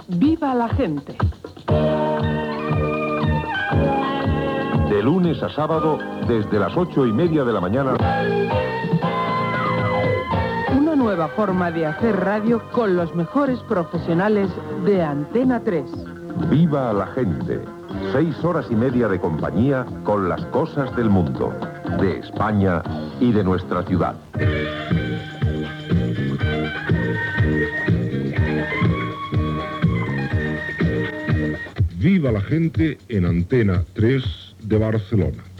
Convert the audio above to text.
¡Viva la gente! De lunes a sábado, desde las 8:30 de la mañana. Una nueva forma de hacer radio con los mejores profesionales de Antena 3. ¡Viva la gente! 6 horas y media de compañía con las cosas del mundo, de España y de nuestra ciudad. Viva la gente en Antena 3 de Barcelona.